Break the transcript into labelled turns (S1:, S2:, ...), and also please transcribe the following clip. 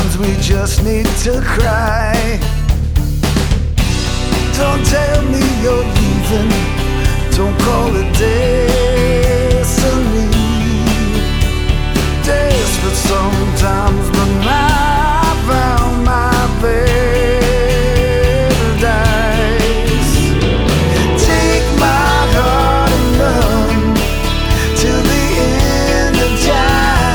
S1: Sometimes we just need to cry. Don't tell me you're leaving, don't call it day.